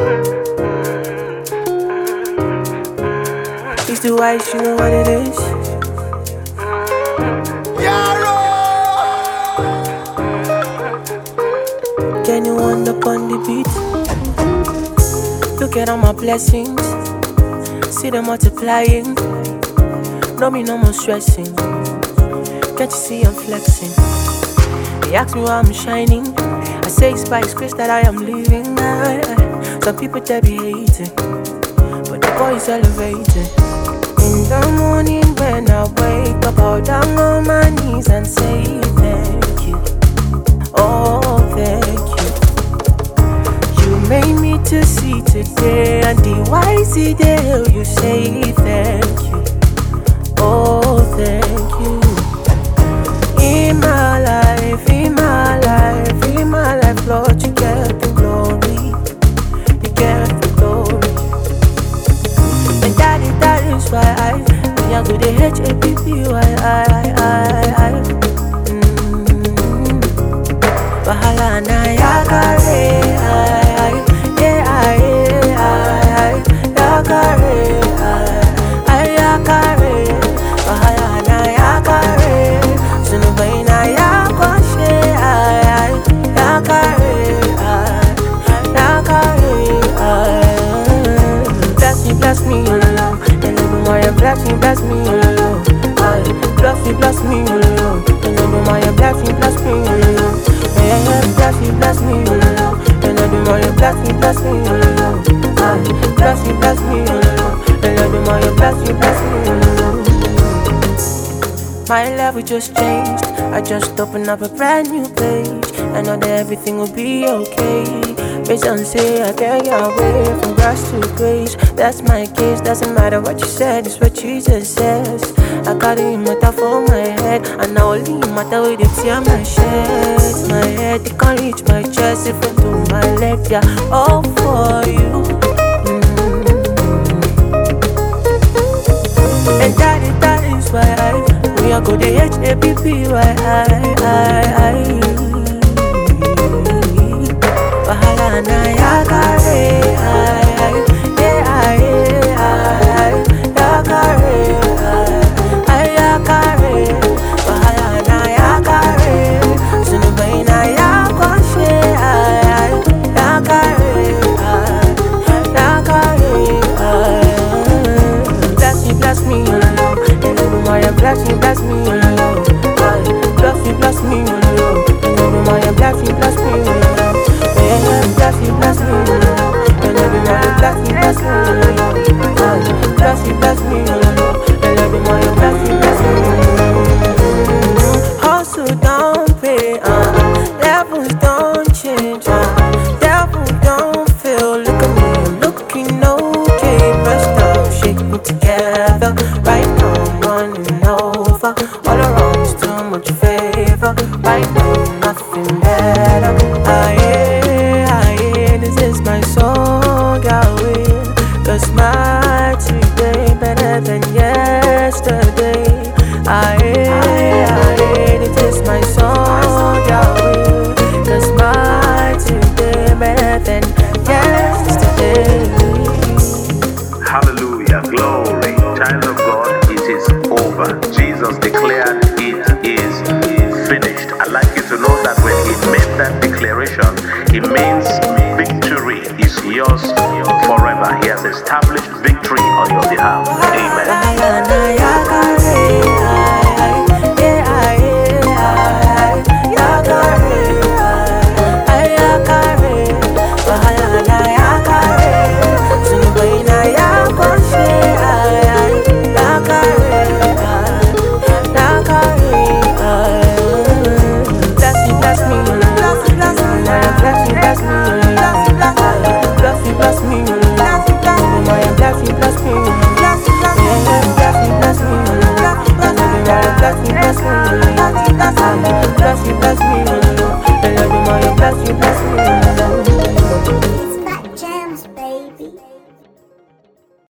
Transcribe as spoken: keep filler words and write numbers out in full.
It's the white, you know what it is. Can you wind up on the beat? Look at all my blessings, see them multiplying. No me no more stressing. Can't you see I'm flexing? They ask me why I'm shining. I say it's by His grace that I am living. Some people they be hating, but the boy is elevating. In the morning when I wake up, I'll down on my knees and say thank you. Oh, thank you. You made me to see today, and the wise day you say thank you. Oh, thank you. In my life, in my life, in my life, Lord, you get the glory. You get the glory. And that is, that is why I, when I go to H A P P, why I, I, I, mm. Wahala na yakare, I, I, yeah, I, I, I, yakare, I, I, yakare. Wahala na yakare, sunu bai na yakwashe, I, I, yakare, I, yakare, I. Bless me, bless me, oh Lord. And every morning, bless me, bless me, oh Lord. Bless me, bless me, oh Lord. And every morning, bless me, bless me, oh Lord. Bless me, bless me, oh Lord. And every morning, bless me, bless me, oh Lord. Bless me, bless me, oh Lord. And every morning, bless me, bless me, oh Lord. My level just changed. I just opened up a brand new page. I know that everything will be okay. Based on say I can't get away from grass to grace. That's my case, doesn't matter what you said, it's what Jesus says. I got it matter for my head, and now only matter with it tear my chest. My head, it can't reach my chest. If I do my leg, yeah, all for you. Mm-hmm. And that is, that is why I, we are go to H A P P, why I, I, I. Wahala na yakare, I, yeah, I, I, yakare, I, yakare. Wahala na yakare, sunu bai na yakwashe, I, yakare, yakare. Bless me, bless me, oh Lord. And every morning, bless me, bless me, oh Lord. Bless me, bless me, oh Lord. And every morning, bless me, bless me, oh Lord. Bless me, bless me, oh Lord. And every morning, bless me, bless me, oh Lord. Bless me, bless me, oh Lord. And every morning, bless me, bless me, oh Lord. Hustle don't pay, uh. Levels don't change, uh. Devil don't fail. Look at me, I'm looking okay. Pressed up, shaking together. Right now, I'm running over. All around is too much favor. Right now, nothing better. I my song, I will. Cause my today better than yesterday. I, I, it is my song, I will. Cause my today better than yesterday. Hallelujah, glory. Child of God, it is over. Jesus declared it is finished. I'd like you to know that when He made that declaration, it means victory is yours forever. He has established victory on your behalf. Amen.